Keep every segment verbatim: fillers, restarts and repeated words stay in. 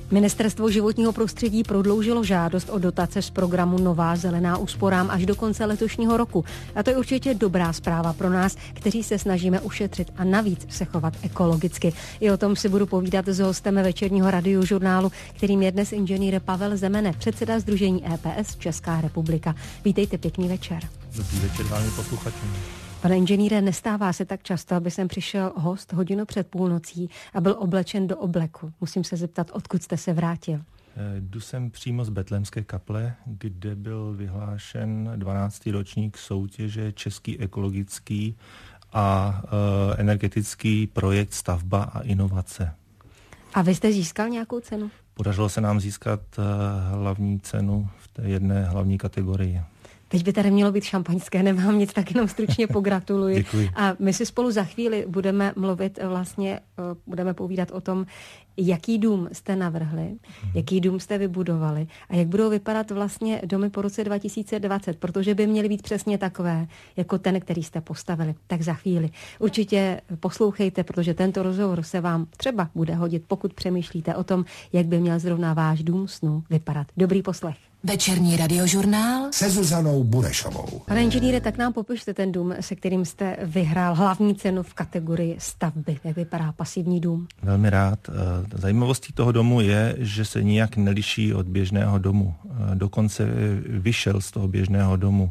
Ministerstvo životního prostředí prodloužilo žádost o dotace z programu Nová zelená úsporám až do konce letošního roku. A to je určitě dobrá zpráva pro nás, kteří se snažíme ušetřit a navíc se chovat ekologicky. I o tom si budu povídat s hostem večerního radiožurnálu, kterým je dnes inženýr Pavel Zemene, předseda Sdružení E P S Česká republika. Vítejte, pěkný večer. Dobrý večer, vámi posluchačům. Pane inženýre, nestává se tak často, aby sem přišel host hodinu před půlnocí a byl oblečen do obleku. Musím se zeptat, odkud jste se vrátil? Jdu sem přímo z Betlémské kaple, kde byl vyhlášen dvanáctý ročník soutěže Český ekologický a e, energetický projekt Stavba a inovace. A vy jste získal nějakou cenu? Podařilo se nám získat e, hlavní cenu v té jedné hlavní kategorii. Teď by tady mělo být šampaňské, nemám nic, tak jenom stručně pogratuluji. Děkuji. A my si spolu za chvíli budeme mluvit vlastně, budeme povídat o tom, jaký dům jste navrhli, hmm. jaký dům jste vybudovali a jak budou vypadat vlastně domy po roce dva tisíce dvacet, protože by měly být přesně takové, jako ten, který jste postavili. Tak za chvíli. Určitě poslouchejte, protože tento rozhovor se vám třeba bude hodit, pokud přemýšlíte o tom, jak by měl zrovna váš dům snů vypadat. Dobrý poslech. Večerní radiožurnál se Zuzanou Burešovou. Pane inženýre, tak nám popište ten dům, se kterým jste vyhrál hlavní cenu v kategorii stavby. Jak vypadá pasivní dům? Velmi rád. Zajímavostí toho domu je, že se nijak neliší od běžného domu. Dokonce vyšel z toho běžného domu.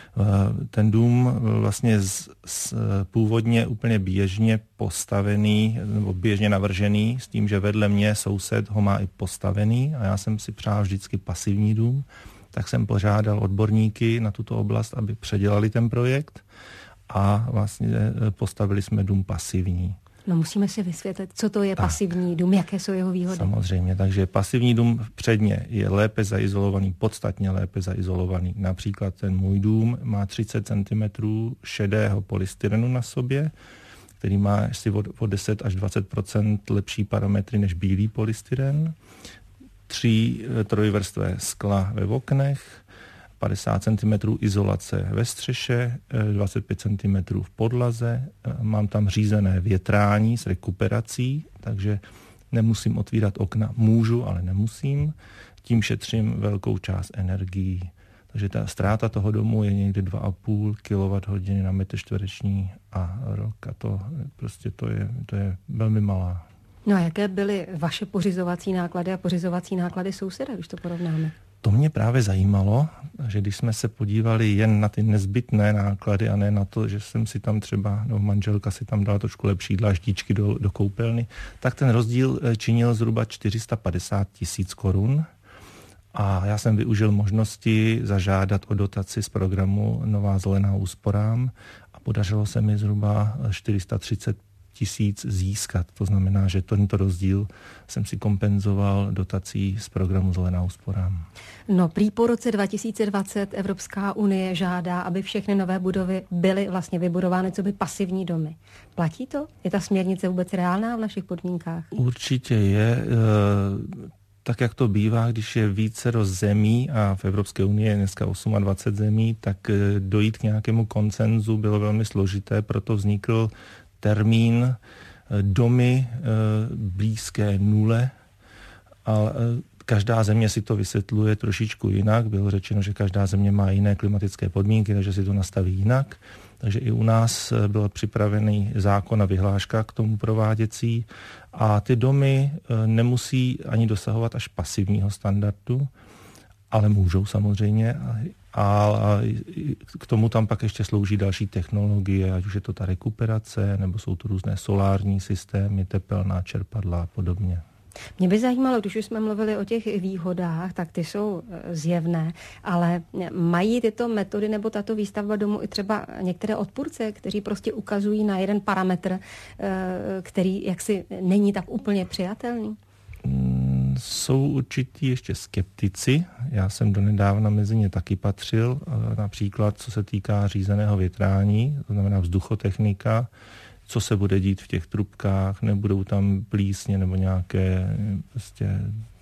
Ten dům vlastně z, z, původně úplně běžně postavený nebo běžně navržený s tím, že vedle mě soused ho má i postavený a já jsem si přál vždycky pasivní dům, tak jsem požádal odborníky na tuto oblast, aby předělali ten projekt a vlastně postavili jsme dům pasivní. No musíme si vysvětlit, co to je tak. Pasivní dům, jaké jsou jeho výhody. Samozřejmě, takže pasivní dům předně je lépe zaizolovaný, podstatně lépe zaizolovaný. Například ten můj dům má třicet centimetrů šedého polystyrenu na sobě, který má asi o deset až dvacet procent lepší parametry než bílý polystyren. Tři trojvrstvé skla ve oknech, padesát centimetrů izolace ve střeše, dvacet pět centimetrů v podlaze, mám tam řízené větrání s rekuperací, takže nemusím otvírat okna, můžu, ale nemusím, tím šetřím velkou část energií. Takže ta ztráta toho domu je někde dva a půl kilowatthodiny na metr čtvereční a rok a to prostě to je, to je velmi malá. No a jaké byly vaše pořizovací náklady a pořizovací náklady souseda, když to porovnáme? To mě právě zajímalo, že když jsme se podívali jen na ty nezbytné náklady a ne na to, že jsem si tam třeba, no manželka si tam dala trošku lepší dláždičky do, do koupelny, tak ten rozdíl činil zhruba čtyři sta padesát tisíc korun a já jsem využil možnosti zažádat o dotaci z programu Nová zelená úsporám a podařilo se mi zhruba čtyři sta třicet tisíc získat. To znamená, že tento rozdíl jsem si kompenzoval dotací z programu Zelená úsporám. No, prý po roce dva tisíce dvacet Evropská unie žádá, aby všechny nové budovy byly vlastně vybudovány co by pasivní domy. Platí to? Je ta směrnice vůbec reálná v našich podmínkách? Určitě je. Tak jak to bývá, když je vícero zemí a v Evropské unii je dneska dvacet osm zemí, tak dojít k nějakému konsenzu bylo velmi složité, proto vznikl termín domy blízké nule, ale každá země si to vysvětluje trošičku jinak. Bylo řečeno, že každá země má jiné klimatické podmínky, takže si to nastaví jinak. Takže i u nás byl připravený zákon a vyhláška k tomu prováděcí a ty domy nemusí ani dosahovat až pasivního standardu, ale můžou samozřejmě. A k tomu tam pak ještě slouží další technologie, ať už je to ta rekuperace, nebo jsou to různé solární systémy, tepelná čerpadla a podobně. Mě by zajímalo, když už jsme mluvili o těch výhodách, tak ty jsou zjevné, ale mají tyto metody nebo tato výstavba domu i třeba některé odpůrce, kteří prostě ukazují na jeden parametr, který jaksi není tak úplně přijatelný? Jsou určití ještě skeptici, já jsem donedávna mezi ně taky patřil, například co se týká řízeného větrání, to znamená vzduchotechnika, co se bude dít v těch trubkách, nebudou tam plísně nebo nějaké prostě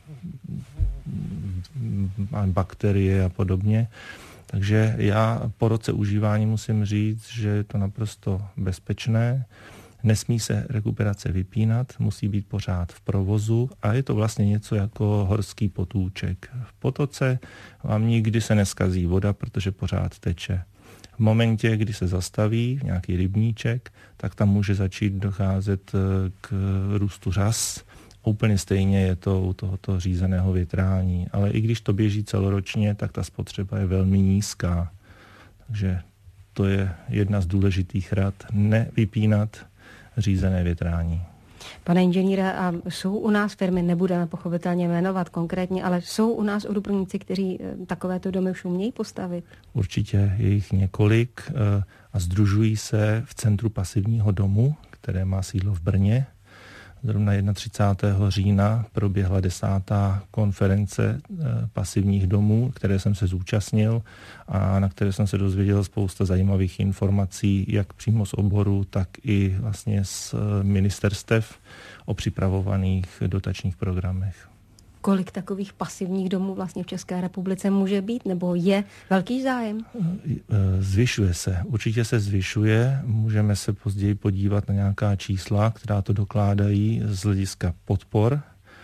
bakterie a podobně. Takže já po roce užívání musím říct, že je to naprosto bezpečné. Nesmí se rekuperace vypínat, musí být pořád v provozu a je to vlastně něco jako horský potůček. V potoce vám nikdy se neskazí voda, protože pořád teče. V momentě, kdy se zastaví nějaký rybníček, tak tam může začít docházet k růstu řas. Úplně stejně je to u tohoto řízeného větrání. Ale i když to běží celoročně, tak ta spotřeba je velmi nízká. Takže to je jedna z důležitých rad. Nevypínat řízené větrání. Pane inženýre, a jsou u nás firmy, nebudeme pochopitelně jmenovat konkrétně, ale jsou u nás odborníci, kteří takovéto domy už umějí postavit? Určitě je jich několik a sdružují se v Centru pasivního domu, které má sídlo v Brně. Zrovna třicátého prvního října proběhla desátá konference pasivních domů, které jsem se zúčastnil a na které jsem se dozvěděl spousta zajímavých informací, jak přímo z oboru, tak i vlastně z ministerstev o připravovaných dotačních programech. Kolik takových pasivních domů vlastně v České republice může být, nebo je velký zájem? Zvyšuje se, určitě se zvyšuje. Můžeme se později podívat na nějaká čísla, která to dokládají z hlediska podpor.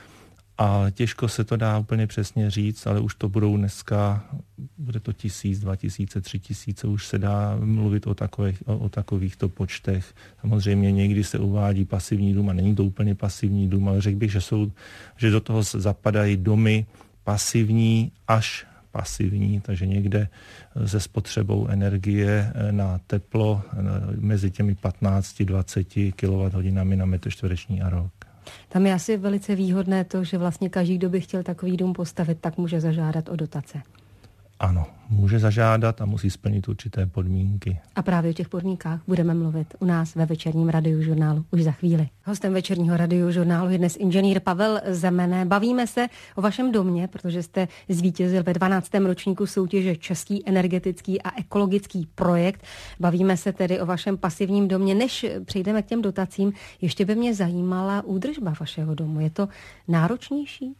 A těžko se to dá úplně přesně říct, ale už to budou dneska, bude to tisíc, dva tisíce, tři tisíce, už se dá mluvit o, takových, o, o takovýchto počtech. Samozřejmě někdy se uvádí pasivní dům a není to úplně pasivní dům, ale řekl bych, že, jsou, že do toho zapadají domy pasivní až pasivní, takže někde se spotřebou energie na teplo mezi těmi patnáct až dvacet kilowatthodinami na metr čtvereční a rok. Tam je asi velice výhodné to, že vlastně každý, kdo by chtěl takový dům postavit, tak může zažádat o dotace. Ano, může zažádat a musí splnit určité podmínky. A právě o těch podmínkách budeme mluvit u nás ve večerním radiožurnálu už za chvíli. Hostem večerního radiožurnálu je dnes inženýr Pavel Zemené. Bavíme se o vašem domě, protože jste zvítězil ve dvanáctém ročníku soutěže Český energetický a ekologický projekt. Bavíme se tedy o vašem pasivním domě. Než přejdeme k těm dotacím, ještě by mě zajímala údržba vašeho domu. Je to náročnější?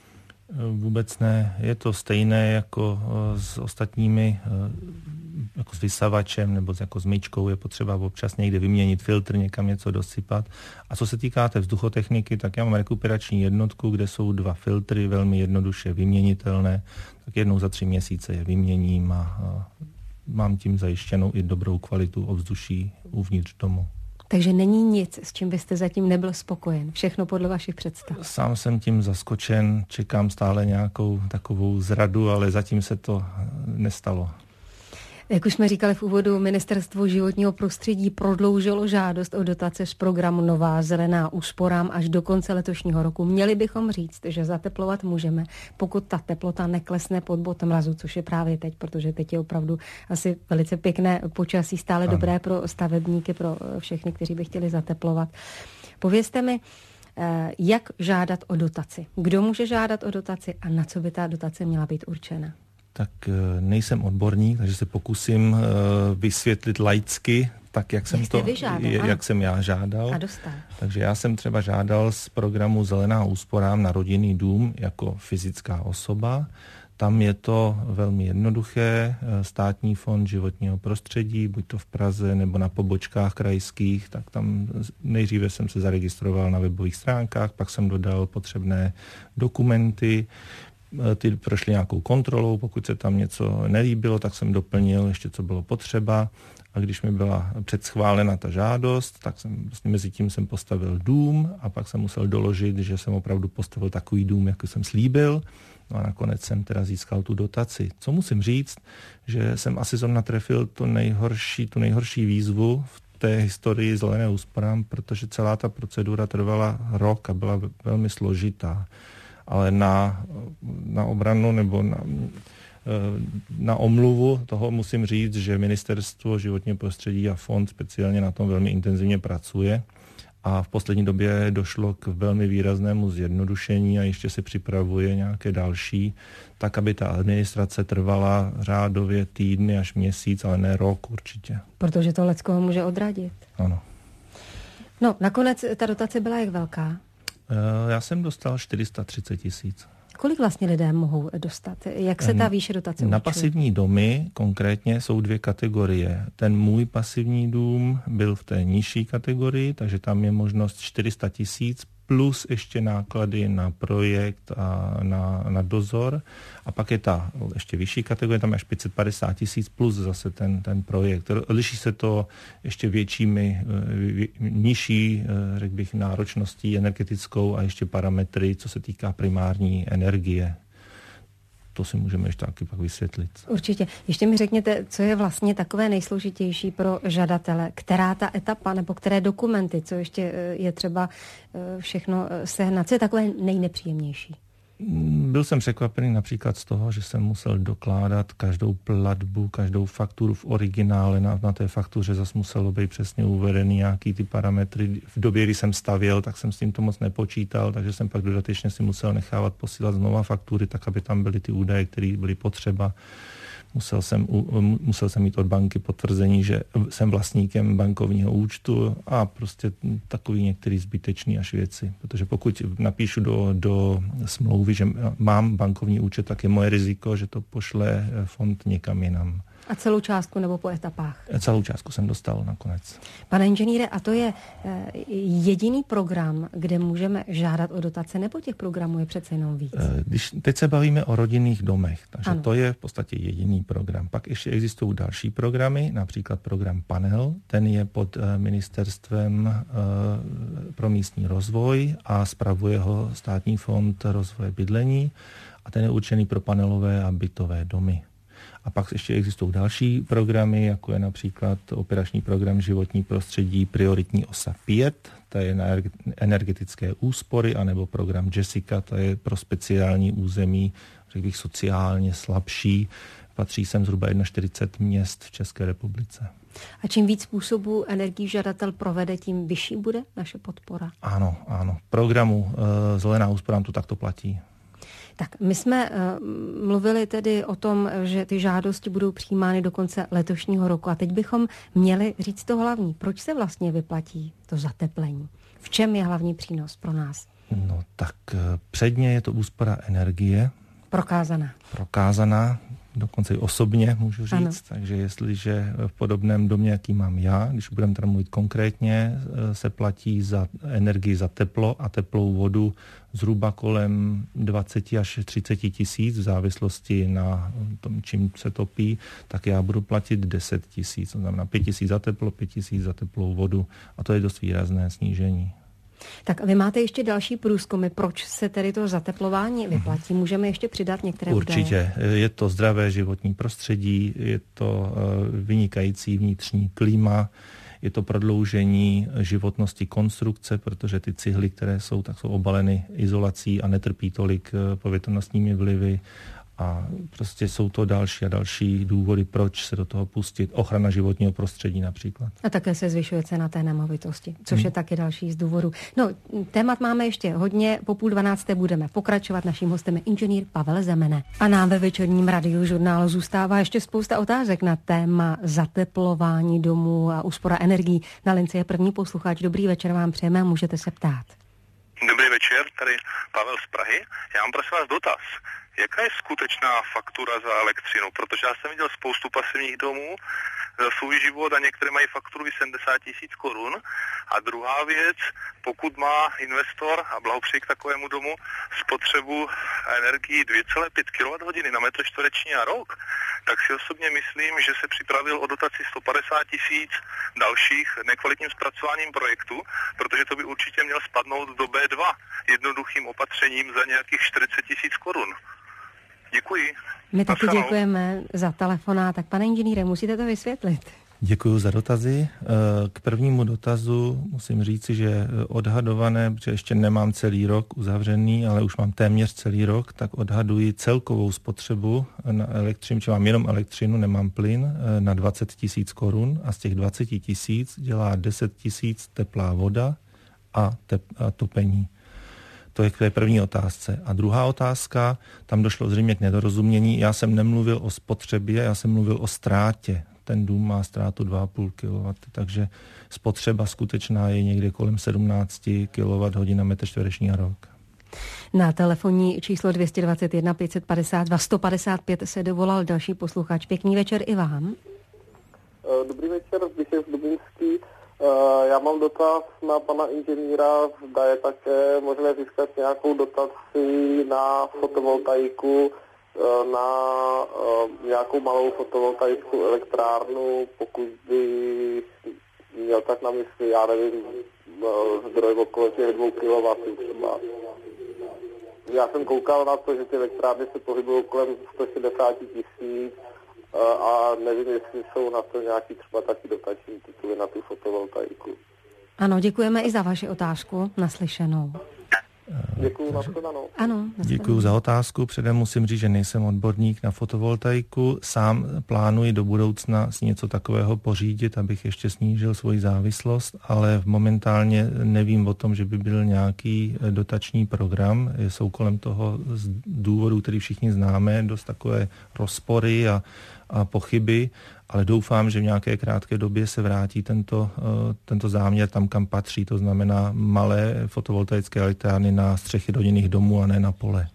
Vůbec ne. Je to stejné jako s ostatními, jako s vysavačem nebo jako s myčkou. Je potřeba občas někde vyměnit filtr, někam něco dosypat. A co se týká té vzduchotechniky, tak já mám rekuperační jednotku, kde jsou dva filtry, velmi jednoduše vyměnitelné. Tak jednou za tři měsíce je vyměním a mám tím zajištěnou i dobrou kvalitu ovzduší uvnitř domu. Takže není nic, s čím byste zatím nebyl spokojen. Všechno podle vašich představ. Sám jsem tím zaskočen, čekám stále nějakou takovou zradu, ale zatím se to nestalo. Jak už jsme říkali v úvodu, Ministerstvo životního prostředí prodloužilo žádost o dotace z programu Nová zelená úsporám až do konce letošního roku. Měli bychom říct, že zateplovat můžeme, pokud ta teplota neklesne pod bod mrazu, což je právě teď, protože teď je opravdu asi velice pěkné počasí, stále ano. Dobré pro stavebníky, pro všechny, kteří by chtěli zateplovat. Povězte mi, jak žádat o dotaci? Kdo může žádat o dotaci a na co by ta dotace měla být určena? Tak nejsem odborník, takže se pokusím vysvětlit laicky, tak jak jsem, to, vyžádal, jak jsem já žádal. A dostal. Takže já jsem třeba žádal z programu Zelená úsporám na rodinný dům jako fyzická osoba. Tam je to velmi jednoduché. Státní fond životního prostředí, buď to v Praze nebo na pobočkách krajských, tak tam nejdříve jsem se zaregistroval na webových stránkách, pak jsem dodal potřebné dokumenty. Ty prošly nějakou kontrolou, pokud se tam něco nelíbilo, tak jsem doplnil ještě, co bylo potřeba. A když mi byla předschválena ta žádost, tak jsem vlastně mezi tím jsem postavil dům a pak jsem musel doložit, že jsem opravdu postavil takový dům, jak jsem slíbil. No a nakonec jsem teda získal tu dotaci. Co musím říct, že jsem asi zrovna trefil to nejhorší, tu nejhorší výzvu v té historii zelené úsporám, protože celá ta procedura trvala rok a byla velmi složitá. Ale na, na obranu nebo na, na omluvu toho musím říct, že Ministerstvo životního prostředí a fond speciálně na tom velmi intenzivně pracuje a v poslední době došlo k velmi výraznému zjednodušení a ještě se připravuje nějaké další, tak aby ta administrace trvala řádově týdny až měsíc, ale ne rok určitě. Protože to leckoho může odradit. Ano. No, nakonec ta dotace byla jak velká? Já jsem dostal čtyři sta třicet tisíc. Kolik vlastně lidé mohou dostat? Jak se ta výše dotace Na určuje? pasivní domy konkrétně jsou dvě kategorie. Ten můj pasivní dům byl v té nižší kategorii, takže tam je možnost čtyři sta tisíc plus ještě náklady na projekt a na, na dozor. A pak je ta ještě vyšší kategorie, tam je až pět set padesát tisíc plus zase ten, ten projekt. Liší se to ještě většími, nižší, řekl bych, náročností energetickou a ještě parametry, co se týká primární energie. To si můžeme ještě taky pak vysvětlit. Určitě. Ještě mi řekněte, co je vlastně takové nejsložitější pro žadatele, která ta etapa nebo které dokumenty, co ještě je třeba všechno sehnat, co je takové nejnepříjemnější? Byl jsem překvapený například z toho, že jsem musel dokládat každou platbu, každou fakturu v originále. Na, na té faktuře zase muselo být přesně uvedený nějaký ty parametry. V době, kdy jsem stavěl, tak jsem s tím to moc nepočítal, takže jsem pak dodatečně si musel nechávat posílat znova faktury, tak aby tam byly ty údaje, které byly potřeba. Musel jsem, musel jsem mít od banky potvrzení, že jsem vlastníkem bankovního účtu a prostě takový některý zbytečný až věci. Protože pokud napíšu do, do smlouvy, že mám bankovní účet, tak je moje riziko, že to pošle fond někam jinam. A celou částku nebo po etapách? Celou částku jsem dostal nakonec. Pane inženýre, a to je jediný program, kde můžeme žádat o dotace, nebo těch programů je přece jenom víc? Když teď se bavíme o rodinných domech, takže ano. To je v podstatě jediný program. Pak ještě existují další programy, například program Panel, ten je pod ministerstvem pro místní rozvoj a spravuje ho Státní fond rozvoje bydlení a ten je určený pro panelové a bytové domy. A pak ještě existují další programy, jako je například operační program životní prostředí prioritní osa pět, to je na energetické úspory, anebo program Jessica, to je pro speciální území, řekl bych sociálně slabší. Patří sem zhruba čtyřicet jedna měst v České republice. A čím víc způsobů energií žadatel provede, tím vyšší bude naše podpora? Ano, ano. Programu e, Zelená úspora to takto platí. Tak my jsme uh, mluvili tedy o tom, že ty žádosti budou přijímány do konce letošního roku a teď bychom měli říct to hlavní. Proč se vlastně vyplatí to zateplení? V čem je hlavní přínos pro nás? No tak předně je to úspora energie. Prokázaná. Prokázaná, dokonce i osobně můžu říct. Ano. Takže jestliže v podobném domě, jaký mám já, když budeme teda mluvit konkrétně, se platí za energii za teplo a teplou vodu zhruba kolem dvacet až třicet tisíc v závislosti na tom, čím se topí, tak já budu platit deset tisíc. To znamená pět tisíc za teplo, pět tisíc za teplou vodu a to je dost výrazné snížení. Tak vy máte ještě další průzkumy, proč se tedy to zateplování vyplatí? Můžeme ještě přidat některé údaje? Určitě. Je to zdravé životní prostředí, je to vynikající vnitřní klima, je to prodloužení životnosti konstrukce, protože ty cihly, které jsou, tak jsou obaleny izolací a netrpí tolik povětrnostními vlivy. A prostě jsou to další a další důvody, proč se do toho pustit. Ochrana životního prostředí například. A také se zvyšuje cena té nemovitosti, což hmm. je taky další z důvodů. No, témat máme ještě hodně. Po půl dvanácté budeme pokračovat. Naším hostem je inženýr Pavel Zemene. A nám ve večerním radiožurnálu zůstává ještě spousta otázek na téma zateplování domů a úspora energií. Na lince je první posluchač. Dobrý večer vám přejeme a můžete se ptát. Dobrý večer, tady Pavel z Prahy. Já mám prosím vás dotaz. Jaká je skutečná faktura za elektřinu? Protože já jsem viděl spoustu pasivních domů za svůj život a některé mají fakturu sedmdesát tisíc korun. A druhá věc, pokud má investor, a blahopřeji k takovému domu, spotřebu energii dvě celé pět kilowatthodin na metr čtvereční a rok, tak si osobně myslím, že se připravil o dotaci sto padesát tisíc dalších nekvalitním zpracováním projektu, protože to by určitě měl spadnout do bé dva jednoduchým opatřením za nějakých čtyřicet tisíc korun. Děkuji. My taky děkujeme za telefonát. Tak pane inženýre, musíte to vysvětlit. Děkuji za dotazy. K prvnímu dotazu musím říci, že odhadované, protože ještě nemám celý rok uzavřený, ale už mám téměř celý rok, tak odhaduji celkovou spotřebu na elektřinu, či mám jenom elektřinu, nemám plyn, na dvacet tisíc korun a z těch dvacet tisíc dělá deset tisíc teplá voda a, tep- a topení. To je k té první otázce. A druhá otázka, tam došlo zřejmě k nedorozumění. Já jsem nemluvil o spotřebě, já jsem mluvil o ztrátě. Ten dům má ztrátu dva a půl kilowatthodiny, takže spotřeba skutečná je někde kolem sedmnáct kilowatthodin na metr čtvereční a rok. Na telefonní číslo dvě stě dvacet jedna pět set padesát dva sto padesát pět se dovolal další posluchač. Pěkný večer i vám. Dobrý večer, Zbyšev Dubinský. Já mám dotaz na pana inženýra, zda je také možné získat nějakou dotaci na fotovoltaiku, na nějakou malou fotovoltaickou elektrárnu, pokud by měl tak na mysli, já nevím, zdroj okolo těch dvou kilowattů třeba. Já jsem koukal na to, že ty elektrárny se pohybují kolem sto šedesát tisíc a nevím, jestli jsou na to nějaký třeba taky dotační tituly na tu fotovoltaiku. Ano, děkujeme i za vaši otázku. Naslyšenou. Děkuju, nashledanou. Ano, nashledanou. Děkuju za otázku. Předem musím říct, že nejsem odborník na fotovoltaiku. Sám plánuji do budoucna si něco takového pořídit, abych ještě snížil svoji závislost, ale momentálně nevím o tom, že by byl nějaký dotační program. Jsou kolem toho z důvodů, který všichni známe, dost takové rozpory a, a pochyby, ale doufám, že v nějaké krátké době se vrátí tento, tento záměr tam, kam patří, to znamená malé fotovoltaické elektrárny na střechy rodinných domů a ne na pole.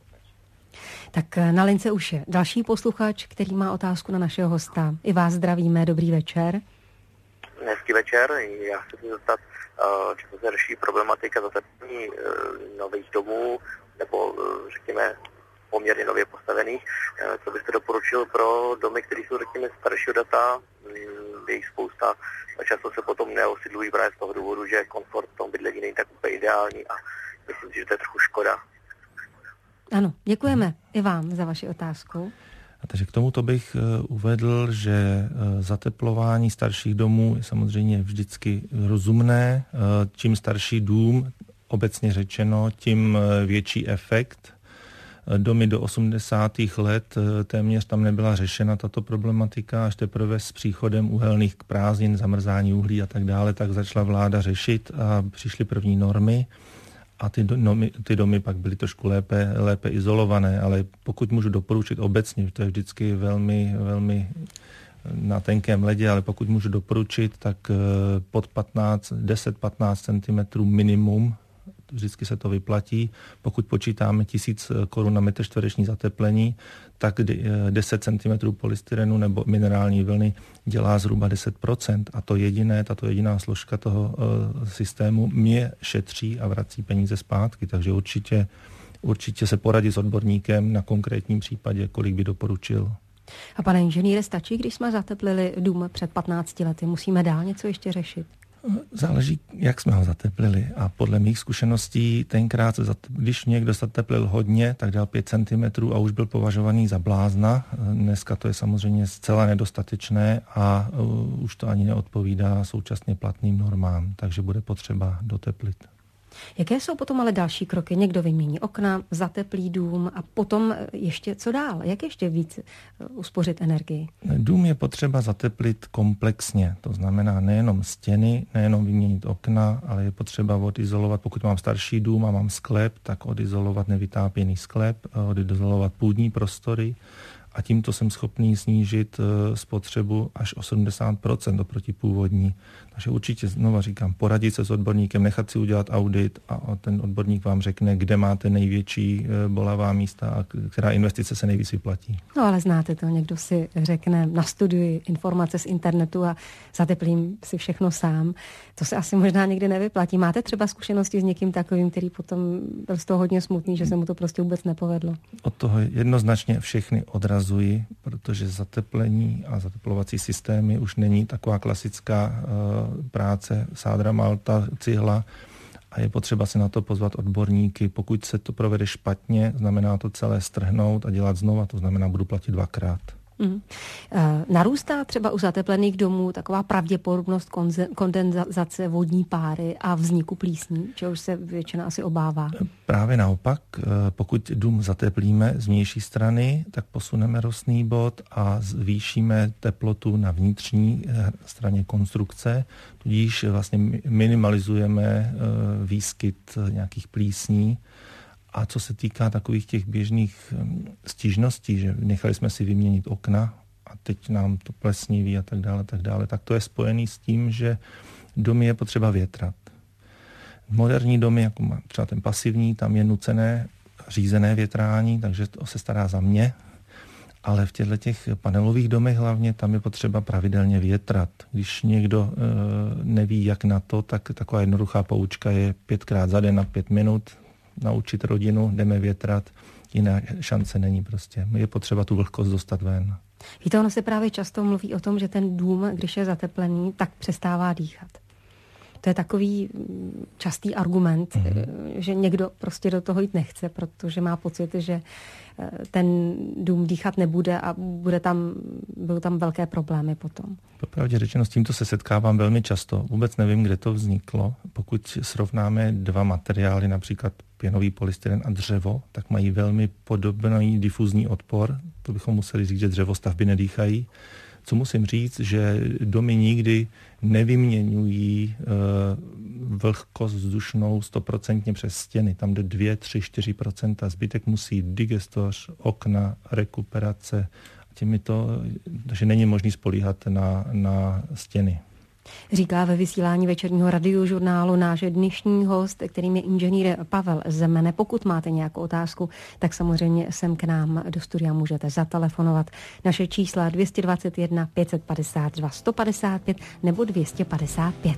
Tak na lince už je další posluchač, který má otázku na našeho hosta. I vás zdravíme, dobrý večer. Hezký večer, já se chci zeptat, čemu se řeší problematika zateplení nových domů, nebo řekněme poměrně nově postavených. Co byste doporučil pro domy, které jsou, řekněme, staršího data, je jich spousta, často se potom neosidlují právě z toho důvodu, že komfort v tom bydlení není tak úplně ideální a myslím si, že to je trochu škoda. Ano, děkujeme i vám za vaši otázku. A takže k tomuto bych uvedl, že zateplování starších domů je samozřejmě vždycky rozumné. Čím starší dům, obecně řečeno, tím větší efekt. Domy do osmdesátých let téměř tam nebyla řešena tato problematika, až teprve s příchodem uhelných prázdnin, zamrzání uhlí a tak dále, tak začala vláda řešit a přišly první normy a ty domy, ty domy pak byly trošku lépe, lépe izolované, ale pokud můžu doporučit obecně, to je vždycky velmi, velmi na tenkém ledě, ale pokud můžu doporučit, tak pod patnáct, deset patnáct centimetrů minimum, vždycky se to vyplatí. Pokud počítáme tisíc korun na metr čtvereční zateplení, tak deset centimetrů polystyrenu nebo minerální vlny dělá zhruba deset procent. A to jediné, tato jediná složka toho uh, systému mě šetří a vrací peníze zpátky. Takže určitě, určitě se poradit s odborníkem na konkrétním případě, kolik by doporučil. A pane inženýre, stačí, když jsme zateplili dům před patnácti lety? Musíme dál něco ještě řešit? Záleží, jak jsme ho zateplili. A podle mých zkušeností tenkrát, když někdo zateplil hodně, tak dal pět centimetrů a už byl považovaný za blázna. Dneska to je samozřejmě zcela nedostatečné a už to ani neodpovídá současně platným normám, takže bude potřeba doteplit. Jaké jsou potom ale další kroky? Někdo vymění okna, zateplí dům a potom ještě co dál? Jak ještě víc uspořit energii? Dům je potřeba zateplit komplexně. To znamená nejenom stěny, nejenom vyměnit okna, ale je potřeba odizolovat, pokud mám starší dům a mám sklep, tak odizolovat nevytápěný sklep, odizolovat půdní prostory. A tímto jsem schopný snížit spotřebu až o sedmdesát procent oproti původní. Takže určitě, znova říkám, poradit se s odborníkem, nechat si udělat audit a ten odborník vám řekne, kde máte největší bolavá místa a která investice se nejvíc vyplatí. No ale znáte to, někdo si řekne, nastuduji informace z internetu a zateplím si všechno sám. To se asi možná někdy nevyplatí. Máte třeba zkušenosti s někým takovým, který potom byl z toho hodně smutný, že se mu to prostě vůbec nepovedlo? Od toho jednoznačně všechny odrazuji, protože zateplení a zateplovací systémy už není taková klasická uh, práce sádra, malta, cihla a je potřeba si na to pozvat odborníky. Pokud se to provede špatně, znamená to celé strhnout a dělat znova, to znamená, budu platit dvakrát. Mm. E, narůstá třeba u zateplených domů taková pravděpodobnost kondenzace vodní páry a vzniku plísní, čehož se většina asi obává? Právě naopak, pokud dům zateplíme z vnější strany, tak posuneme rostný bod a zvýšíme teplotu na vnitřní straně konstrukce, tudíž vlastně minimalizujeme výskyt nějakých plísní. A co se týká takových těch běžných stížností, že nechali jsme si vyměnit okna a teď nám to plesniví a tak dále, tak dále, tak to je spojený s tím, že domy je potřeba větrat. Moderní domy, jako třeba ten pasivní, tam je nucené řízené větrání, takže to se stará za mě. Ale v těchto těch panelových domech hlavně tam je potřeba pravidelně větrat. Když někdo e, neví, jak na to, tak taková jednoduchá poučka je pětkrát za den na pět minut naučit rodinu, jdeme větrat, jiná šance není prostě. Je potřeba tu vlhkost dostat ven. Víte, ono se právě často mluví o tom, že ten dům, když je zateplený, tak přestává dýchat. To je takový častý argument, mm. že někdo prostě do toho jít nechce, protože má pocit, že ten dům dýchat nebude a bude tam, budou tam velké problémy potom. Popravdě řečeno, s tímto se setkávám velmi často. Vůbec nevím, kde to vzniklo. Pokud srovnáme dva materiály, například pěnový polystyren a dřevo, tak mají velmi podobný difuzní odpor. To bychom museli říct, že dřevostavby nedýchají. Co musím říct, že domy nikdy nevyměňují e, vlhkost vzdušnou stoprocentně přes stěny. Tam jde dva, tři, čtyři procenta. Zbytek musí digestoř, okna, rekuperace. Těmito, takže není možný spolíhat na, na stěny. Říká ve vysílání večerního radiožurnálu náš dnešní host, kterým je inženýr Pavel Zemene. Pokud máte nějakou otázku, tak samozřejmě sem k nám do studia můžete zatelefonovat. Naše čísla dvě stě dvacet jedna pět padesát dva sto padesát pět nebo dvě stě padesát pět.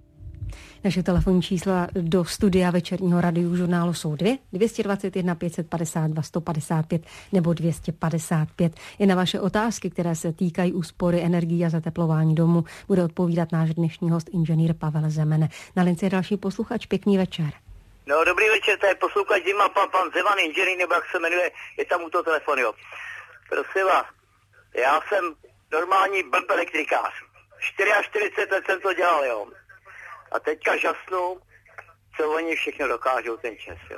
Naše telefonní čísla do studia večerního radiožurnálu jsou dvě, dvě stě dvacet jedna pět padesát dva sto padesát pět nebo dvě stě padesát pět. I na vaše otázky, které se týkají úspory energií a zateplování domu, bude odpovídat náš dnešní host inženýr Pavel Zemene. Na lince je další posluchač, pěkný večer. No, dobrý večer, to je posluchač Zima, pan, pan Zeman, inženýr, nebo jak se jmenuje, je tam u toho telefonu, jo. Prosím vás, já jsem normální blb elektrikář. čtyřicet čtyři let jsem to dělal, jo. A teďka žasnu, co oni všechno dokážou ten čas, jo.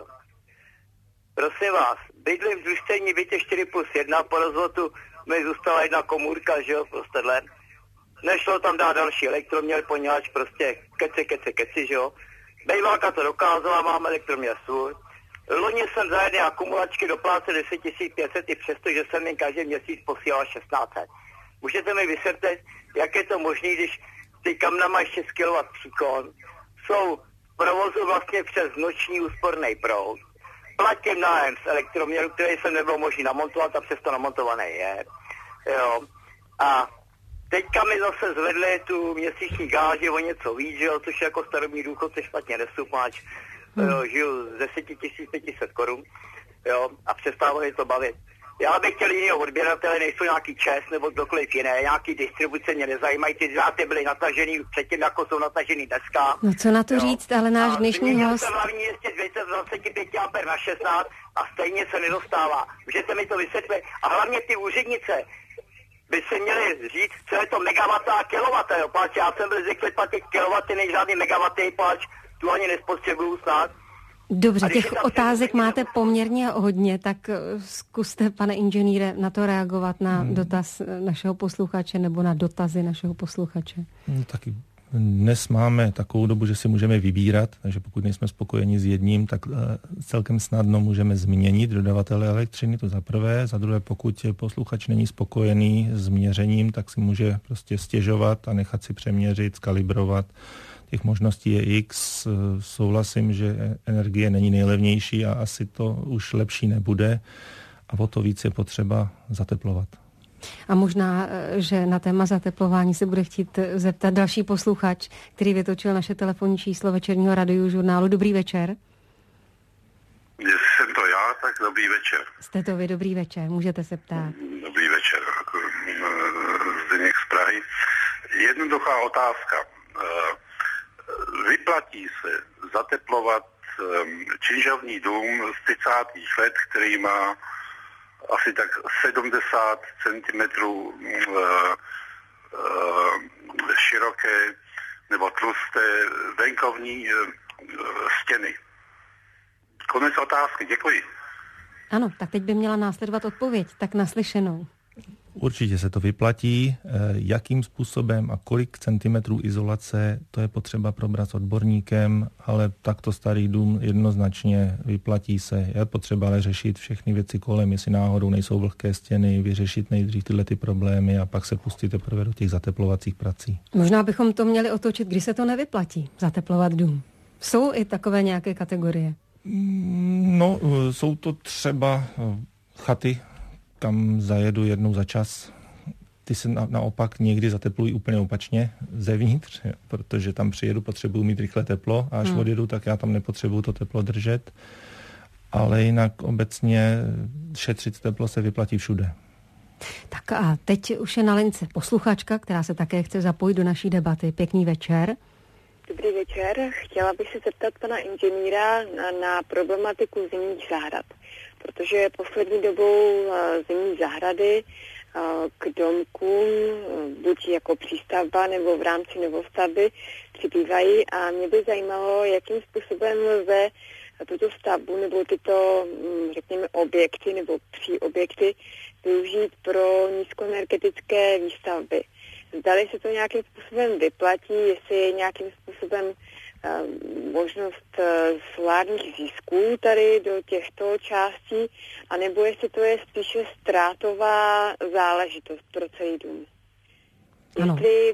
Prosím vás, bydlím v družstevní bytě čtyři plus jedna, po rozvodu mi zůstala jedna komůrka, že jo, prostě dle. Nešlo tam dát další elektroměr, poněvadž prostě keci, keci, keci, že jo. Bejvalka to dokázala, mám elektroměr svůj. Loni jsem za jedné akumulačky doplácel deset tisíc pět set, i přesto, že jsem jim každý měsíc posílal šestnáct set. Můžete mi vysvětlit, jak je to možné, když ty kamna mají šest kilowattů příkon, jsou v provozu vlastně přes noční úsporný proud. Platím nájem z elektroměru, který jsem nebyl možný namontovat a přesto namontovaný je. Jo. A teďka mi zase zvedli tu měsíční gáži o něco víc, jo, což jako starobní důchodce špatně nesupáč. Hmm. Jo, žiju z deset tisíc pět set korun, jo, a přestávali to bavit. Já bych chtěl jiného odběratele, nejsou nějaký ČES nebo kdokoliv jiné, nějaký distribuce mě nezajímají, ty dráty byly natažený předtím, jako jsou natažený dneska. No co na to jo. říct, ale náš a dnešní host... jsem hlavní městě dvě stě dvacet pět ampér na šestnáct a stejně se nedostává. Můžete mi to vysvětlit? A hlavně ty úřednice by se měly říct, co je to megawatt a kilowatt, jo, páč, já jsem byl zvyklý platit kilowaty, než žádný megawaty, páč, tu ani nespotřebuju snad. Dobře, těch otázek máte poměrně hodně, tak zkuste, pane inženýre, na to reagovat na hmm. dotaz našeho posluchače nebo na dotazy našeho posluchače. No, taky dnes máme takovou dobu, že si můžeme vybírat, takže pokud nejsme spokojeni s jedním, tak celkem snadno můžeme změnit dodavatele elektřiny, to za prvé. Za druhé, pokud posluchač není spokojený s měřením, tak si může prostě stěžovat a nechat si přeměřit, skalibrovat. Těch možností je X, souhlasím, že energie není nejlevnější a asi to už lepší nebude a o to víc je potřeba zateplovat. A možná, že na téma zateplování se bude chtít zeptat další posluchač, který vytočil naše telefonní číslo večerního radiožurnálu. Dobrý večer. Jestli jsem to já, tak dobrý večer. Jste to vy, dobrý večer, můžete se ptát. Dobrý večer, Zdeněk z Prahy. Jednoduchá otázka. Vyplatí se zateplovat činžovní dům z třicátých let, který má asi tak sedmdesát centimetrů široké nebo tlusté venkovní stěny. Konec otázky, děkuji. Ano, tak teď by měla následovat odpověď, tak naslyšenou. Určitě se to vyplatí. Jakým způsobem a kolik centimetrů izolace, to je potřeba probrat s odborníkem, ale takto starý dům jednoznačně vyplatí se. Je potřeba ale řešit všechny věci kolem, jestli náhodou nejsou vlhké stěny, vyřešit nejdřív tyhle ty problémy a pak se pustit teprve do těch zateplovacích prací. Možná bychom to měli otočit, když se to nevyplatí, zateplovat dům. Jsou i takové nějaké kategorie? No, jsou to třeba chaty, kam zajedu jednou za čas. Ty se na, naopak někdy zateplují úplně opačně zevnitř, protože tam přijedu, potřebuju mít rychle teplo a až hmm. odjedu, tak já tam nepotřebuju to teplo držet. Ale jinak obecně šetřit teplo se vyplatí všude. Tak a teď už je na lince posluchačka, která se také chce zapojit do naší debaty. Pěkný večer. Dobrý večer. Chtěla bych se zeptat pana inženýra na, na problematiku zimních zahrad, protože poslední dobou zimní zahrady k domkům, buď jako přístavba nebo v rámci novostavby, přibývají a mě by zajímalo, jakým způsobem lze tuto stavbu nebo tyto, řekněme, objekty nebo tří objekty využít pro nízkoenergetické výstavby. Zdali se to nějakým způsobem vyplatí, jestli je nějakým způsobem uh, možnost uh, solárních zisků tady do těchto částí, anebo jestli to je spíše ztrátová záležitost pro celý dům. Ano. Jestli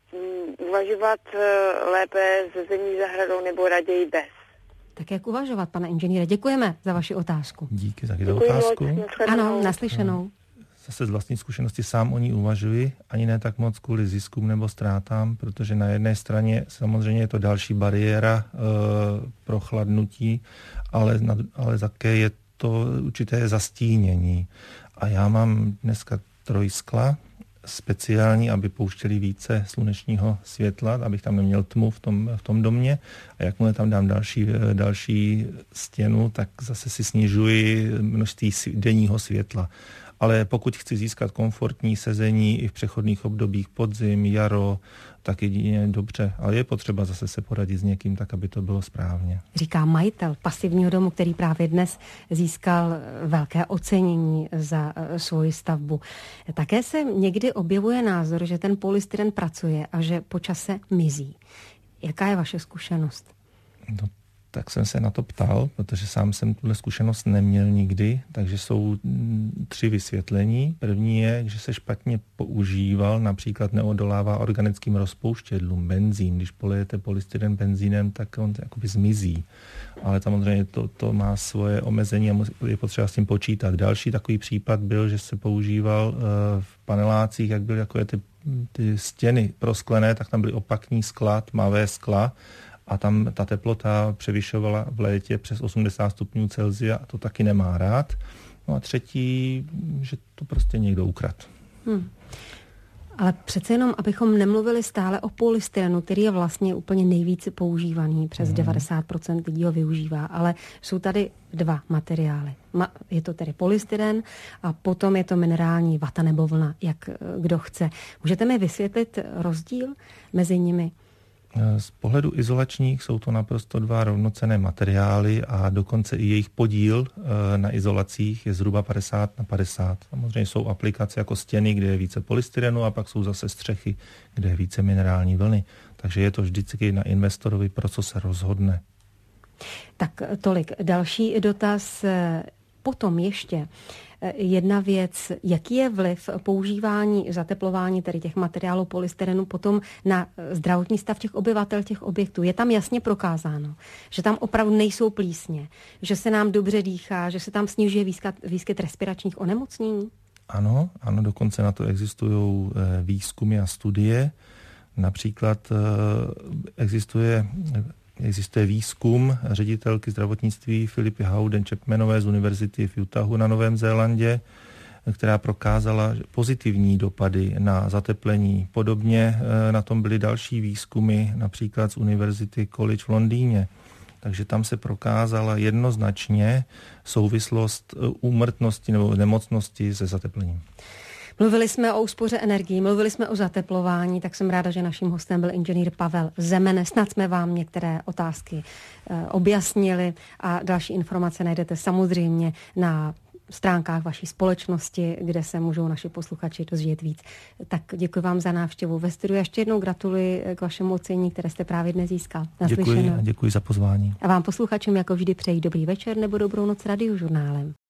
um, uvažovat uh, lépe se zemní zahradou nebo raději bez. Tak jak uvažovat, pane inženýre? Děkujeme za vaši otázku. Díky za otázku. Moc, ano, naslyšenou. Zase z vlastní zkušenosti sám o ní uvažuji, ani ne tak moc kvůli ziskům nebo ztrátám, protože na jedné straně samozřejmě je to další bariéra e, pro chladnutí, ale, na, ale také je to určité zastínění. A já mám dneska trojskla speciální, aby pouštěli více slunečního světla, abych tam neměl tmu v tom, v tom domě. A jakmile tam dám další, další stěnu, tak zase si snižuji množství denního světla. Ale pokud chci získat komfortní sezení i v přechodných obdobích podzim, jaro, tak jedině dobře. Ale je potřeba zase se poradit s někým tak, aby to bylo správně. Říká majitel pasivního domu, který právě dnes získal velké ocenění za svoji stavbu. Také se někdy objevuje názor, že ten polystyren pracuje a že po čase mizí. Jaká je vaše zkušenost? No, tak jsem se na to ptal, protože sám jsem tuhle zkušenost neměl nikdy, takže jsou tři vysvětlení. První je, že se špatně používal, například neodolává organickým rozpouštědlům, benzín. Když polejete polystyren benzínem, tak on jakoby zmizí. Ale samozřejmě to, to má svoje omezení a je potřeba s tím počítat. Další takový případ byl, že se používal v panelácích, jak byly jako ty, ty stěny prosklené, tak tam byly opakní skla, tmavé skla, a tam ta teplota převyšovala v létě přes osmdesát stupňů Celsia a to taky nemá rád. No a třetí, že to prostě někdo ukradl. Hmm. Ale přece jenom, abychom nemluvili stále o polystyrenu, který je vlastně úplně nejvíce používaný, přes hmm. devadesát procent lidí ho využívá, ale jsou tady dva materiály. Je to tedy polystyren a potom je to minerální vata nebo vlna, jak kdo chce. Můžete mi vysvětlit rozdíl mezi nimi? Z pohledu izolačních jsou to naprosto dva rovnocenné materiály a dokonce i jejich podíl na izolacích je zhruba padesát na padesát. Samozřejmě jsou aplikace jako stěny, kde je více polystyrenu a pak jsou zase střechy, kde je více minerální vlny. Takže je to vždycky na investorovi, pro co se rozhodne. Tak tolik. Další dotaz. Potom ještě jedna věc, jaký je vliv používání, zateplování tedy těch materiálů polystyrenu potom na zdravotní stav těch obyvatel těch objektů. Je tam jasně prokázáno, že tam opravdu nejsou plísně, že se nám dobře dýchá, že se tam snižuje výskyt, výskyt respiračních onemocnění? Ano, ano, dokonce na to existují výzkumy a studie. Například existuje Existuje výzkum ředitelky zdravotnictví Filipy Howden-Chapmanové z univerzity v Utahu na Novém Zélandě, která prokázala pozitivní dopady na zateplení. Podobně na tom byly další výzkumy, například z univerzity College v Londýně. Takže tam se prokázala jednoznačně souvislost úmrtnosti nebo nemocnosti se zateplením. Mluvili jsme o úspoře energií, mluvili jsme o zateplování, tak jsem ráda, že naším hostem byl inženýr Pavel Zemene. Snad jsme vám některé otázky e, objasnili a další informace najdete samozřejmě na stránkách vaší společnosti, kde se můžou naši posluchači dozvědět víc. Tak děkuji vám za návštěvu ve studiu. Ještě jednou gratuluji k vašemu ocenění, které jste právě dnes získal. Děkuji a děkuji za pozvání. A vám posluchačům jako vždy přeji dobrý večer nebo dobrou noc Radiožurnálem.